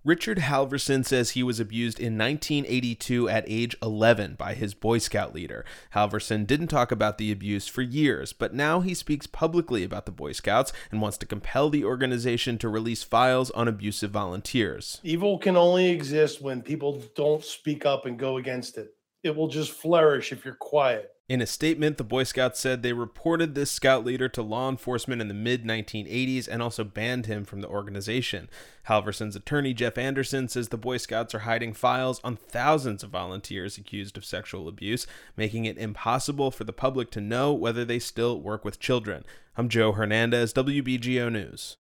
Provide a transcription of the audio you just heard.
Richard Halverson says he was abused in 1982 at age 11 by his Boy Scout leader. Halverson didn't talk about the abuse for years, but now he speaks publicly about the Boy Scouts and wants to compel the organization to release files on abusive volunteers. Evil can only exist when people don't speak up and go against it. It will just flourish if you're quiet. In a statement, the Boy Scouts said they reported this scout leader to law enforcement in the mid-1980s and also banned him from the organization. Halverson's attorney, Jeff Anderson, says the Boy Scouts are hiding files on thousands of volunteers accused of sexual abuse, making it impossible for the public to know whether they still work with children. I'm Joe Hernandez, WBGO News.